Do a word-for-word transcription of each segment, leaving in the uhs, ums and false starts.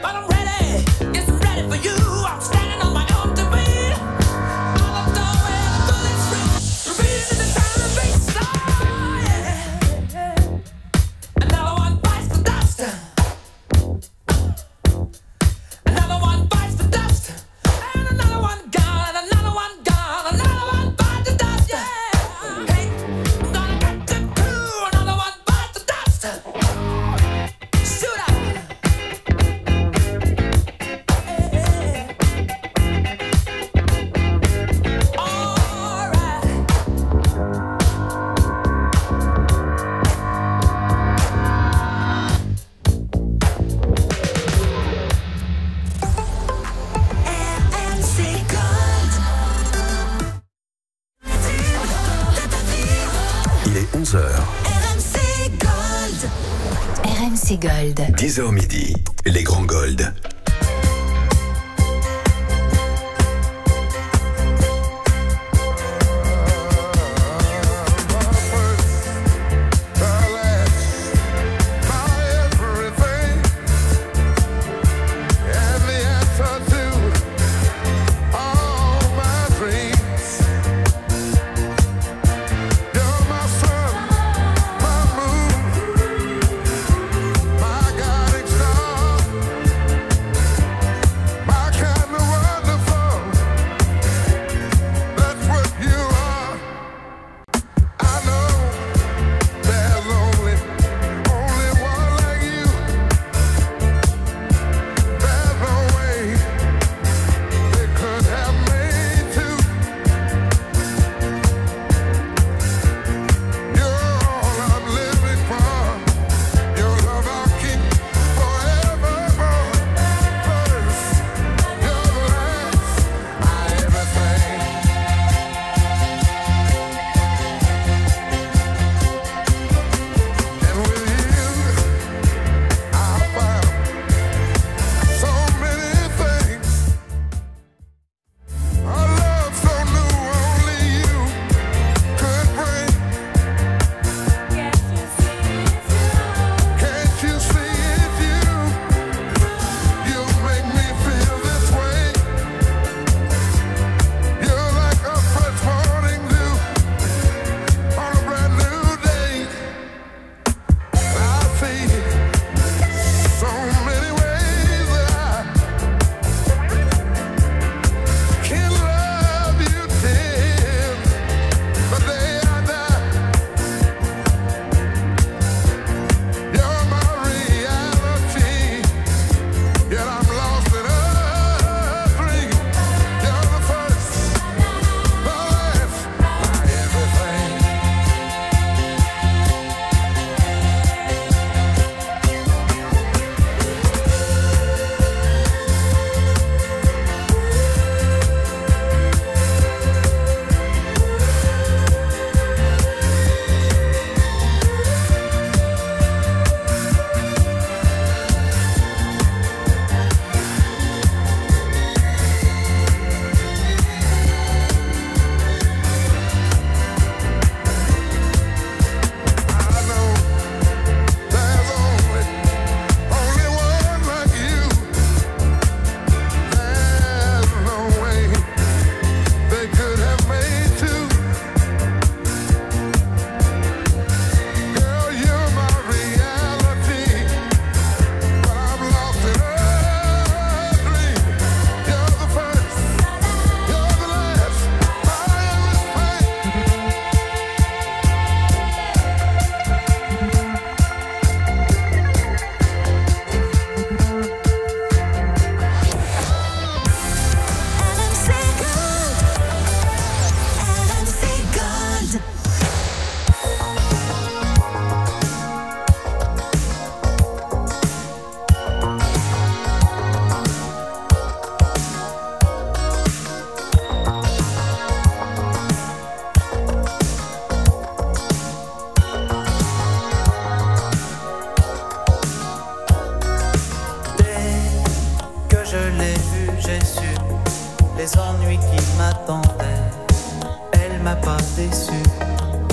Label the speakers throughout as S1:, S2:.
S1: Gold.
S2: dix heures midi, les grands Gold.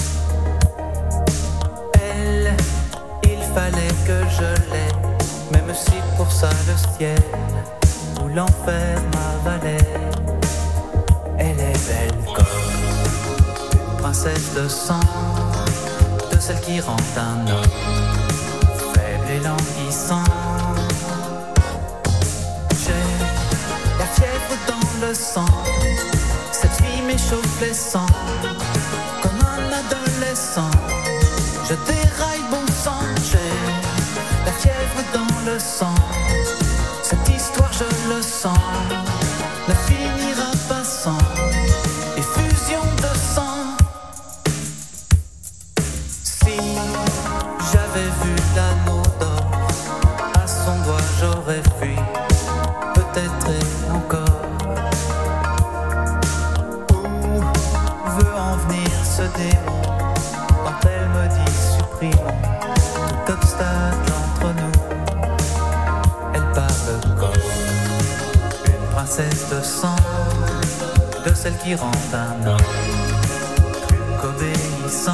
S3: fallait que je l'aime, même
S1: aussi pour ça le ciel ou l'enfer m'avalait. Elle est belle comme une princesse de sang, de celle qui rend un homme faible et languissant. J'ai la fièvre dans le sang, cette fille m'échauffe les sangs. Comme un adolescent, je déraille bon sang. J'ai la fièvre dans le sang, cette histoire je le sens ne finira pas sans effusion de sang. Si j'avais vu l'anneau d'or à son doigt, j'aurais fui, peut-être et encore. Où veut en venir ce démon quand elle me dit supprimons tout obstacle entre nous? Elle parle comme une princesse de sang, de celle qui rend un homme plus qu'obéissant.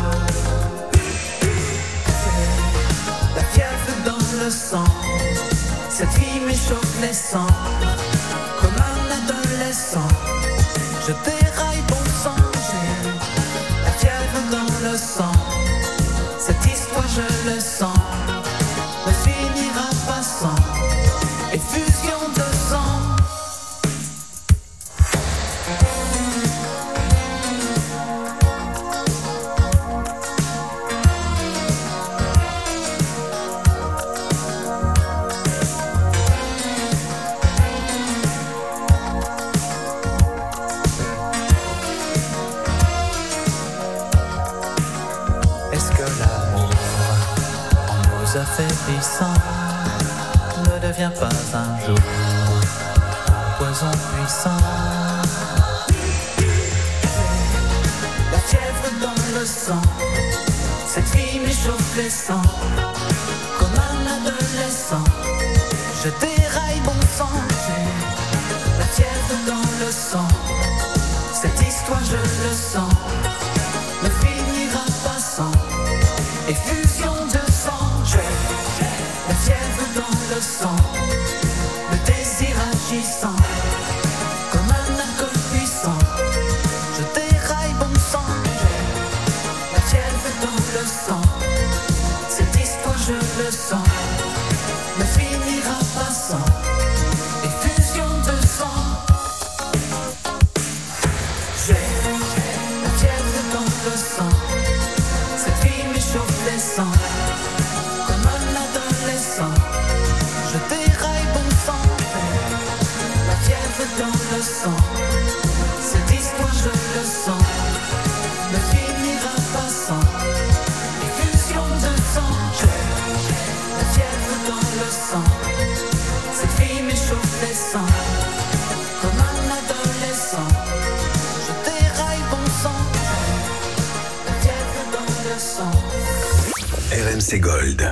S1: La fièvre dans le sang, cette fille m'échauffe les sangs. Comme un adolescent, je déraille bon sang. J'ai la fièvre dans le sang, cette histoire je le sens ne finira pas sans effusion de sang. Affaiblissant ne devient pas un jour un poison puissant. La fièvre dans le sang, cette fille m'échauffe les sangs. Comme un adolescent, je déraille bon sang. J'ai la fièvre dans le sang, cette histoire je le sens ne finira pas sans effusion de sang. La fièvre dans le sang, le désir agissant, comme un alcool puissant, je déraille bon sang. La fièvre dans le sang, cette histoire je le sens ne finira pas sans effusion de sang. J'ai la fièvre dans le sang, cette fille m'échauffe les sangs. Je déraille bon sang, la fièvre dans le sang, cette histoire je le sens ne finira pas sans effusion de sang. J'ai la fièvre dans le sang, cette fille m'échauffe les sangs. Comme un adolescent, je déraille bon sang, la fièvre dans le sang.
S2: R M C Gold.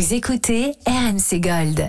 S3: Vous écoutez R M C Gold.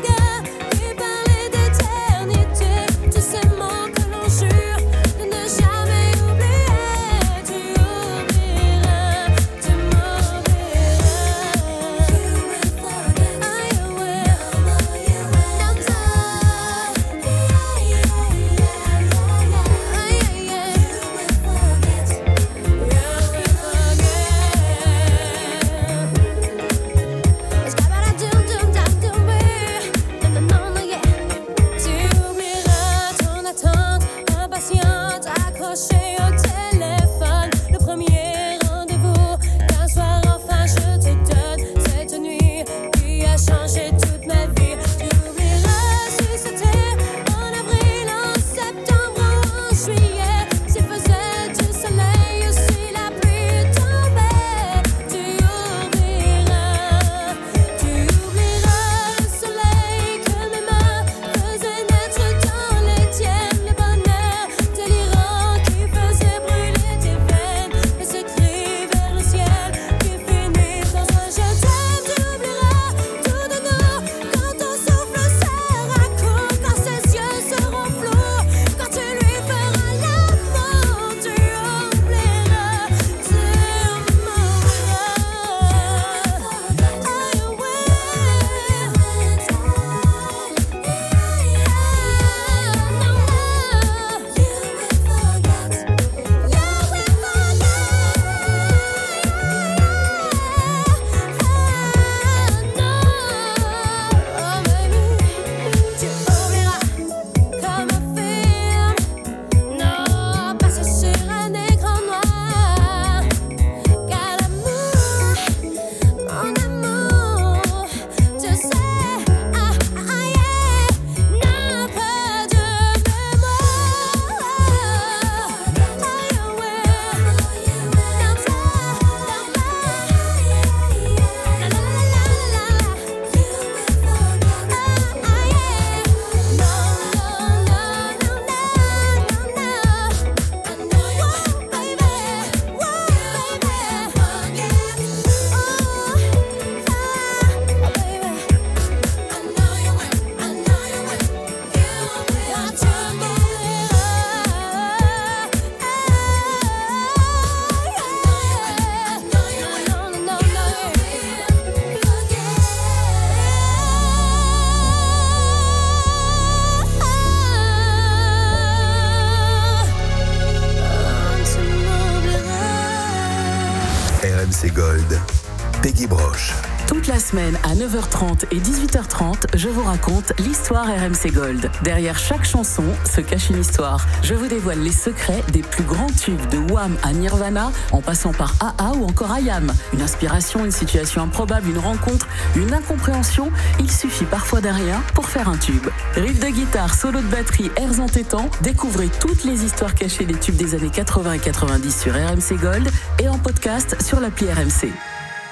S4: Jamais
S2: Gold, Peggy Broche.
S4: Toute la semaine à neuf heures trente et dix-huit heures trente, je vous raconte l'histoire R M C Gold. Derrière chaque chanson se cache une histoire. Je vous dévoile les secrets des plus grands tubes de Wham à Nirvana, en passant par A A ou encore I A M. Une inspiration, une situation improbable, une rencontre, une incompréhension, il suffit parfois d'un rien pour faire un tube. Riff de guitare, solo de batterie, airs entêtants, découvrez toutes les histoires cachées des tubes des années quatre-vingts et quatre-vingt-dix sur R M C Gold et en podcast sur l'appli R M C.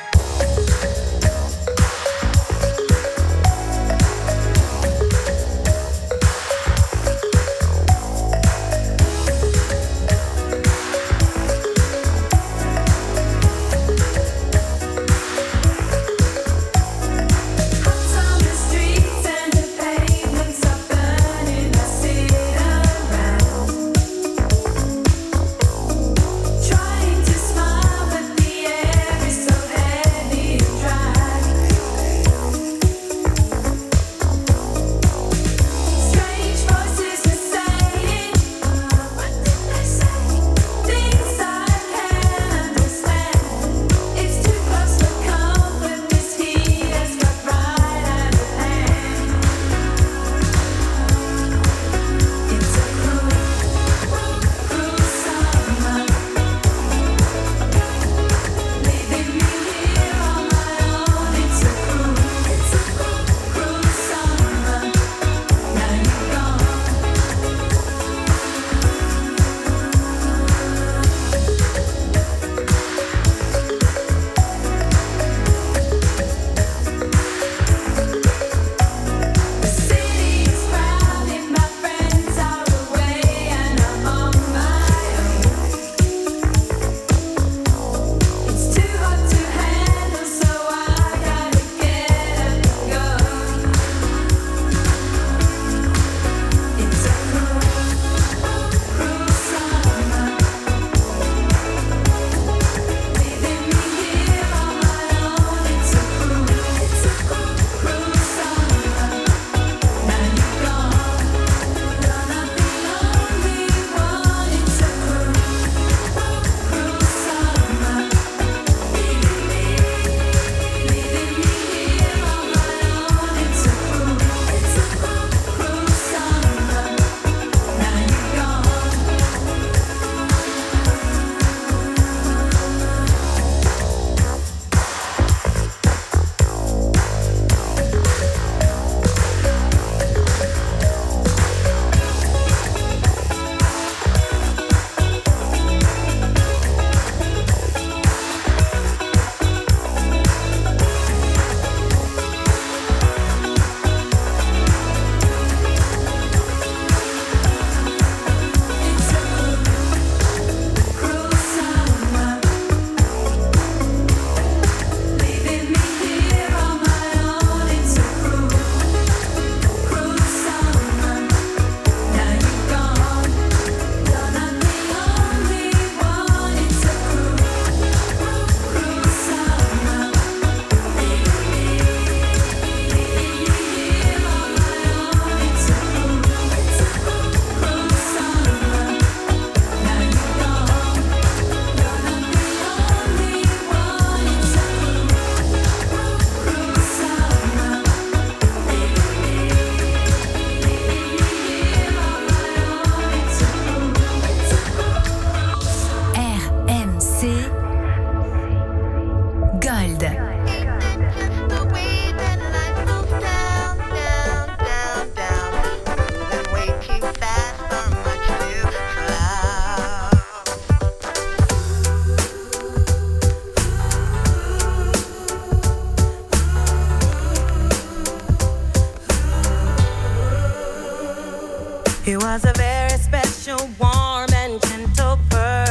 S5: He was a very special, warm and gentle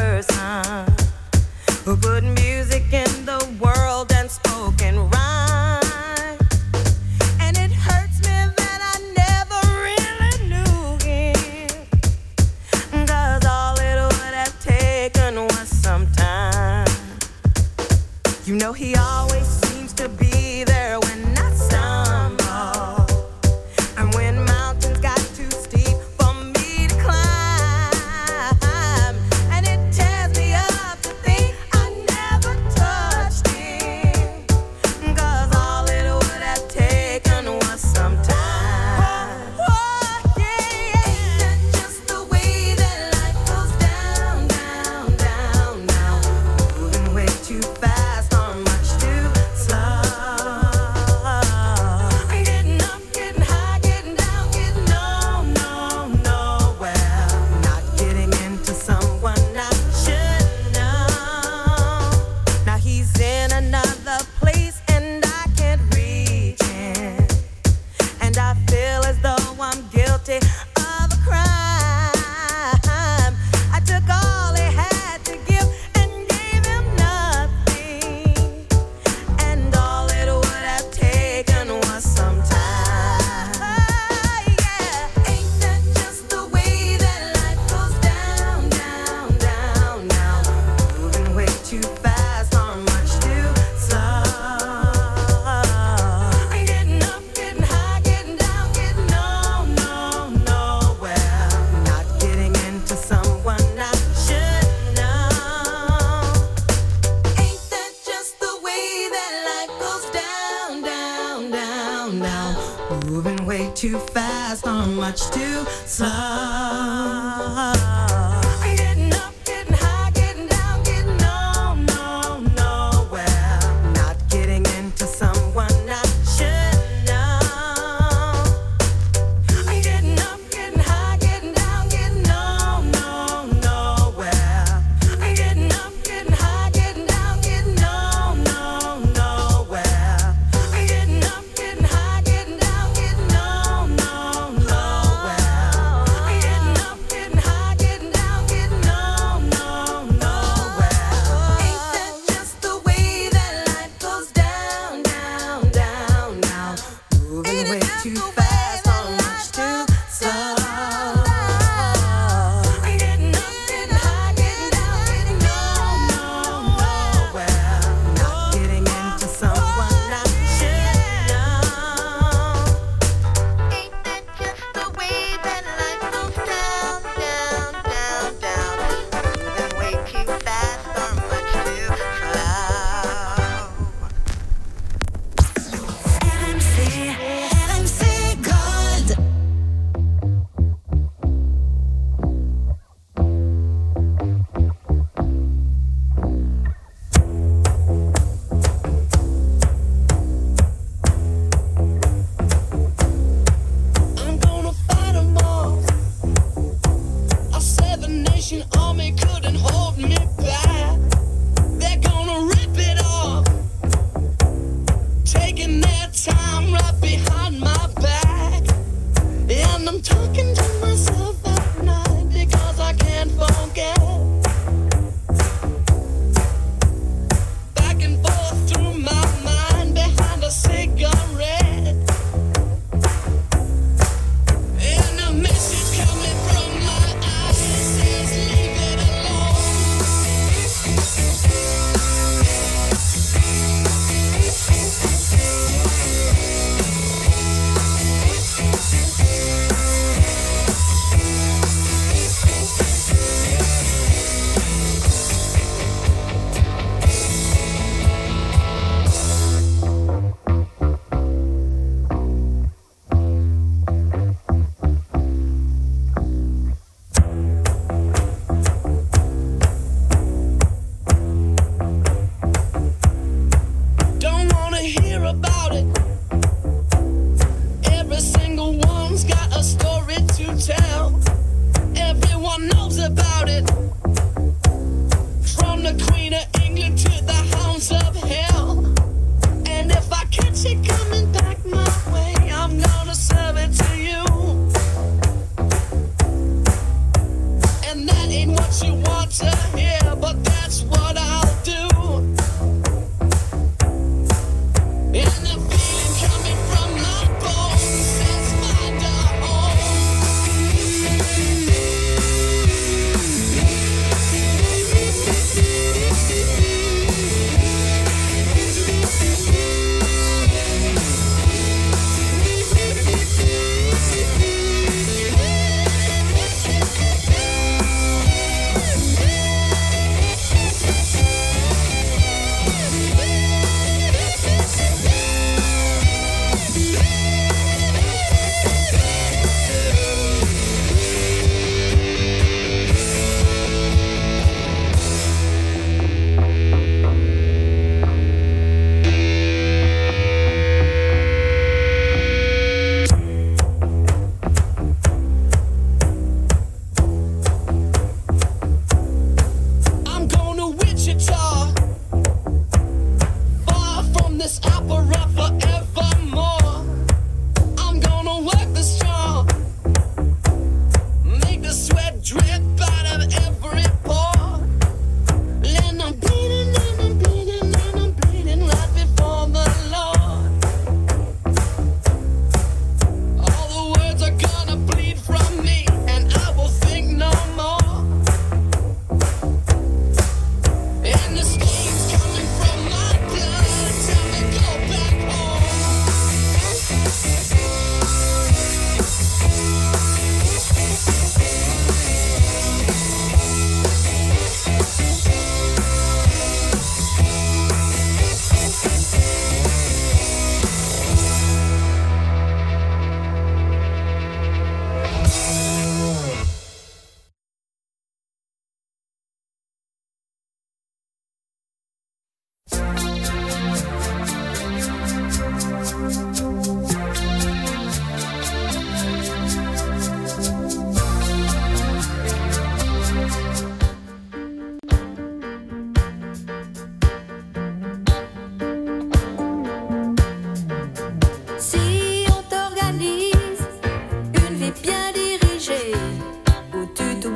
S5: person who put music in the world and spoke in rhyme. And it hurts me that I never really knew him, 'cause all it would have taken was some time. You know he always seems to be there when I stumble, and when mountains got too steep for me to climb, and it tears me up to think I never touched
S1: much too slow.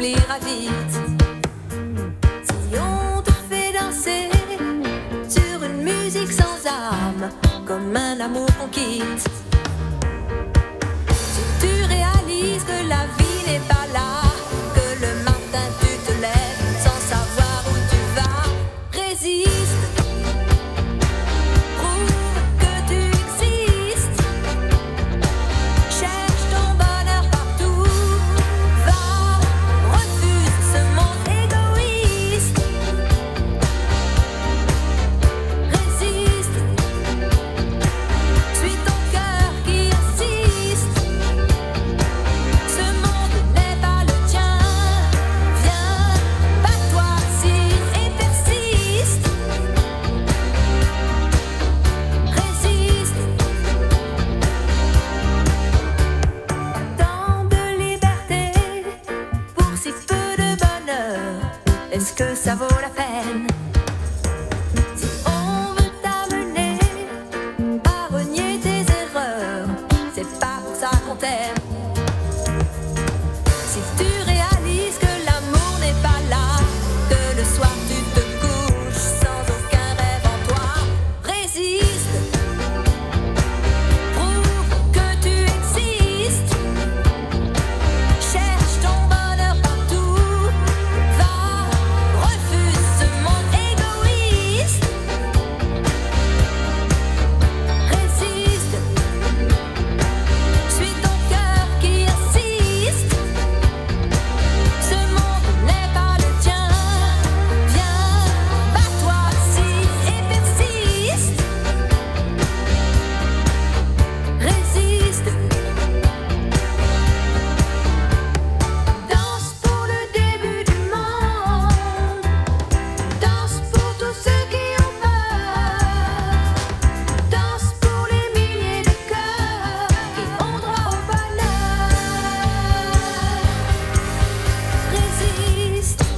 S6: oubliera vite. Si on te fait danser sur une musique sans âme, comme un amour qu'on quitte, si tu réalises que la vie n'est pas là, que le matin tu te lèves sans savoir où tu vas, résiste, prouve que tu existes, cherche ton bonheur partout, va, refuse ce monde égoïste, résiste, suis ton cœur qui insiste, ce monde n'est pas le tien, viens, bats-toi, sire et persiste, résiste, tant de liberté pour si peu de bonheur, est-ce que ça vaut la peine? Si on veut t'amener à renier tes erreurs, c'est pas pour ça qu'on t'aime. Si tu réalises que l'amour n'est pas là, que le soir tu te couches sans aucun rêve en toi, résiste, prouve que tu existes, cherche ton bonheur partout, va, refuse ce monde égoïste, résiste, suis ton cœur qui insiste, ce monde n'est pas le tien, viens, bats-toi, sire et persiste, résiste, danse pour le début du monde, danse pour tous ceux qui ont peur, danse pour les milliers de cœurs qui ont droit au bonheur, résiste,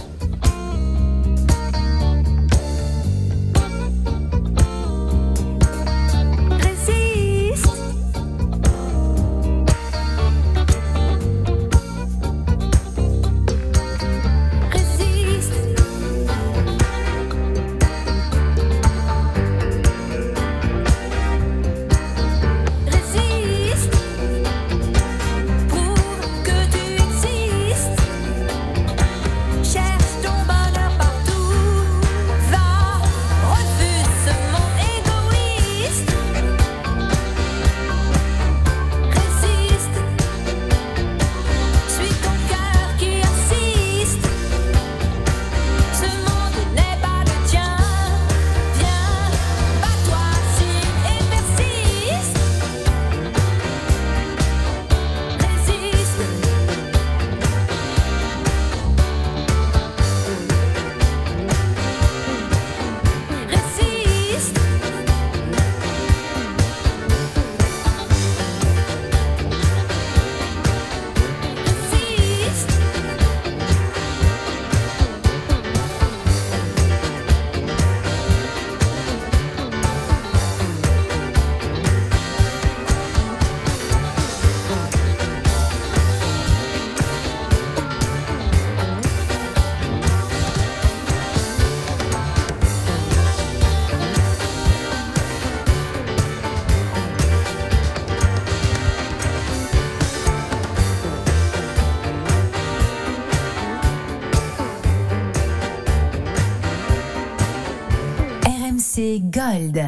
S6: résiste, résiste, résiste, prouve que tu existes, cherche ton bonheur partout, va, refuse ce monde égoïste, résiste, suis ton cœur qui insiste, ce monde n'est pas le tien, viens, bats-toi, sire et persiste, résiste, résiste, résiste.
S3: R M C Gold.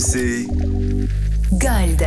S2: C.
S3: Gold.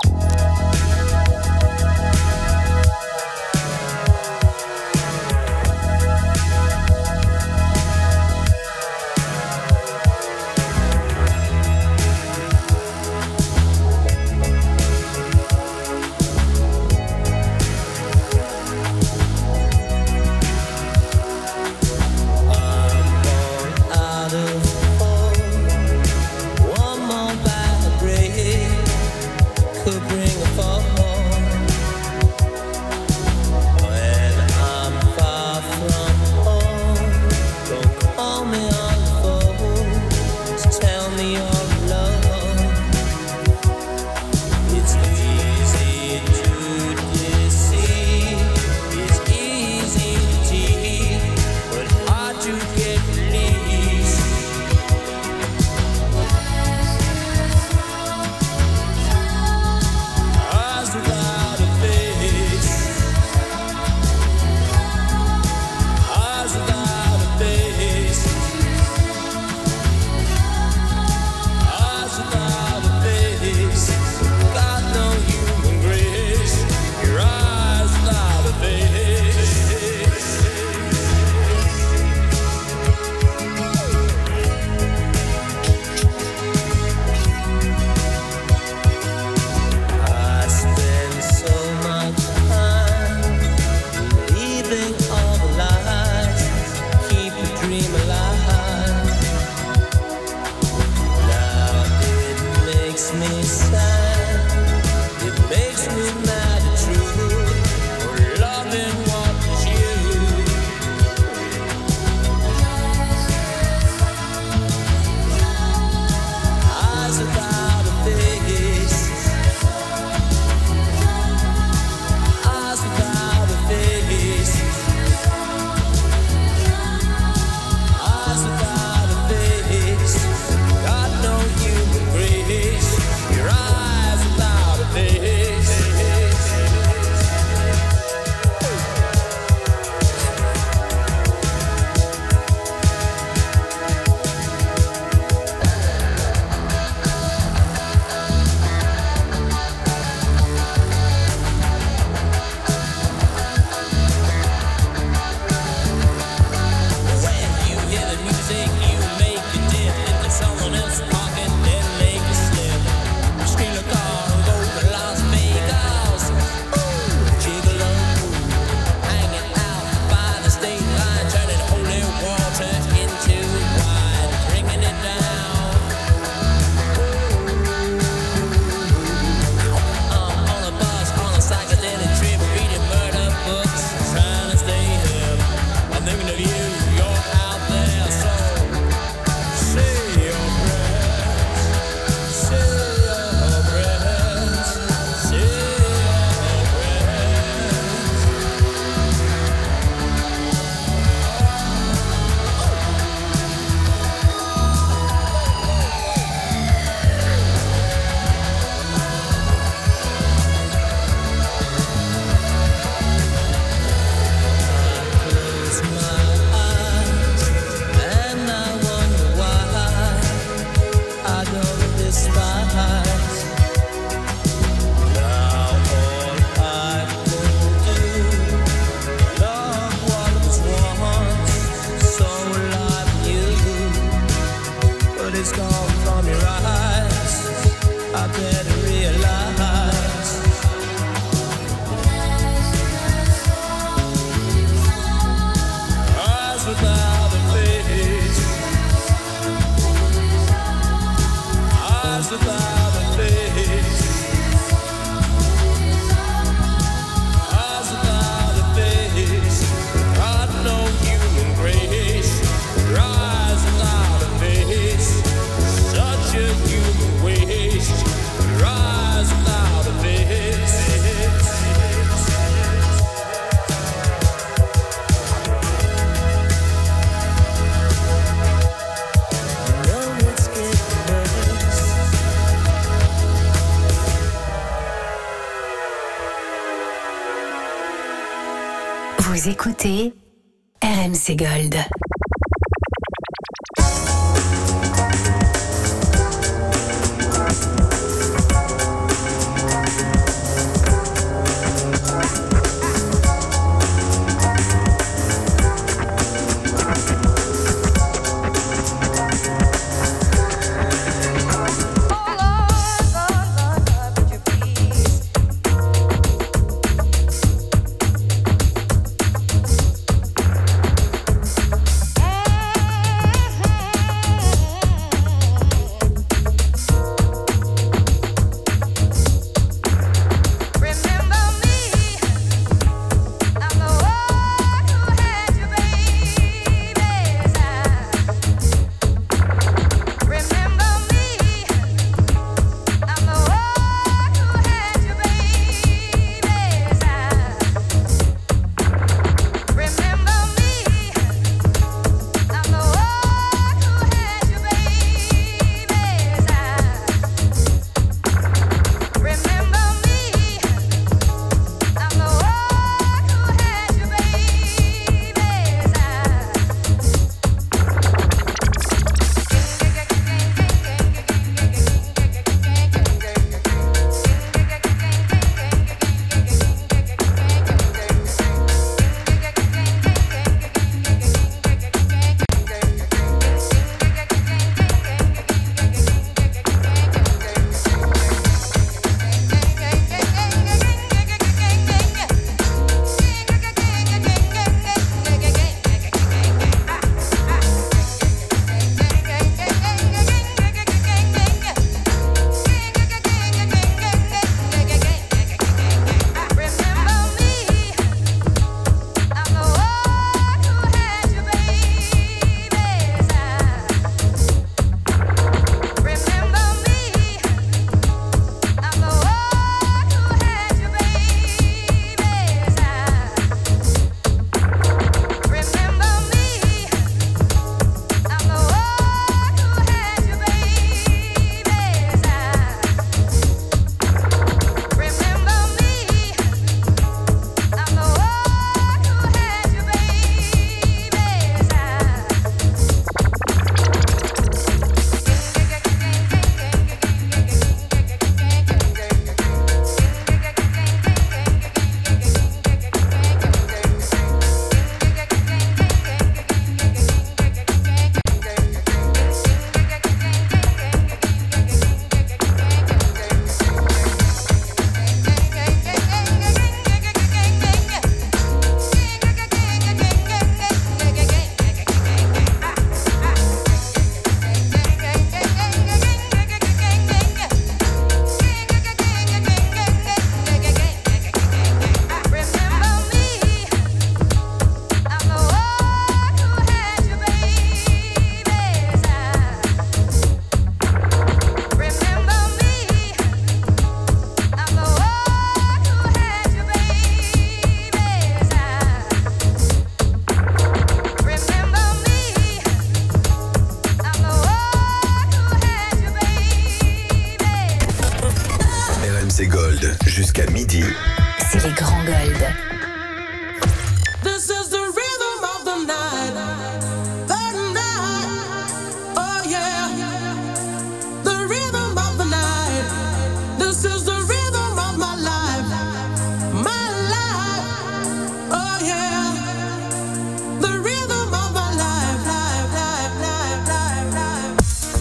S3: Vous écoutez R M C Gold.
S2: Gold jusqu'à midi.
S3: C'est les grands Gold.
S1: This is the rhythm of the night. The night. Oh yeah. The rhythm of the night. This is the rhythm of my life. My life. Oh yeah. The rhythm of my life. Life, life, life, life, life.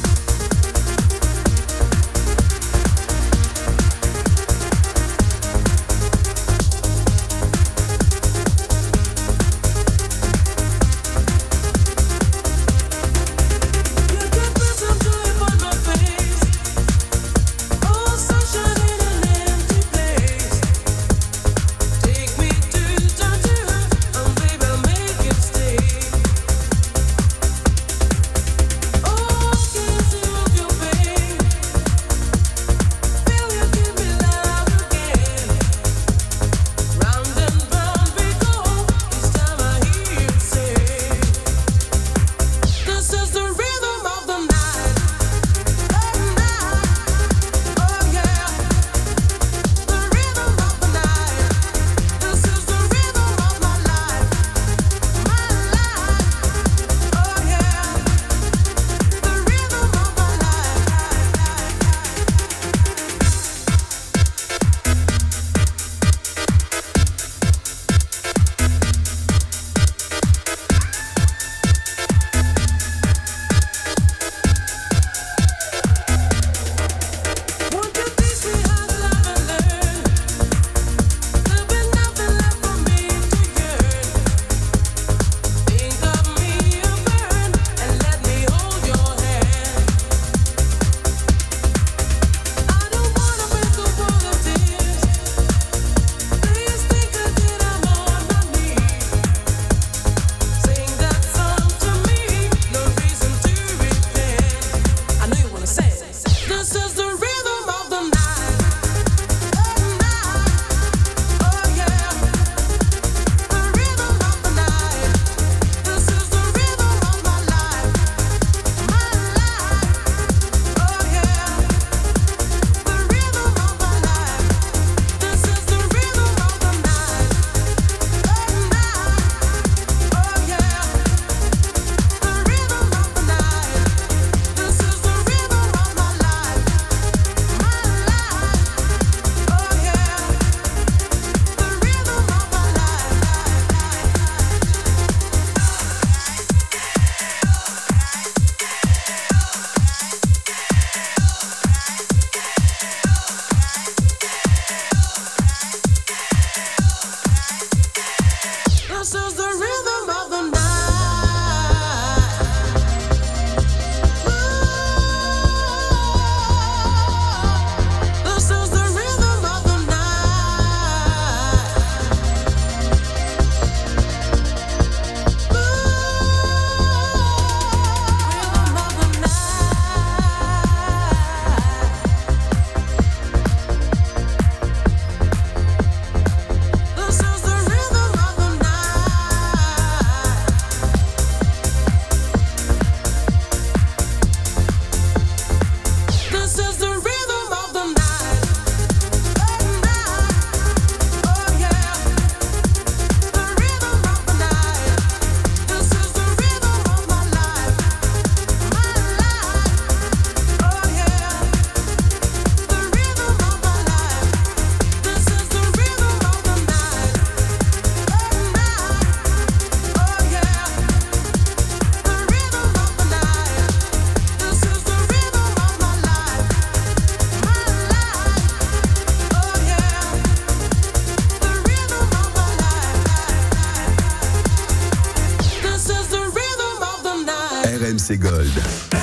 S2: R M C Gold.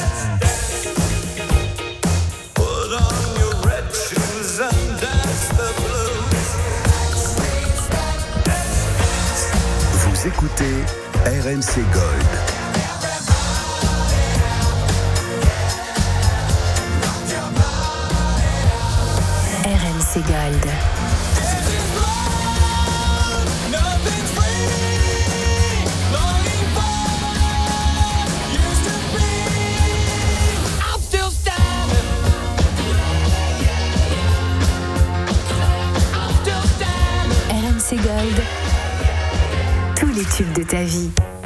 S2: Vous écoutez R M C Gold.
S3: R M C Gold. les tubes de ta vie.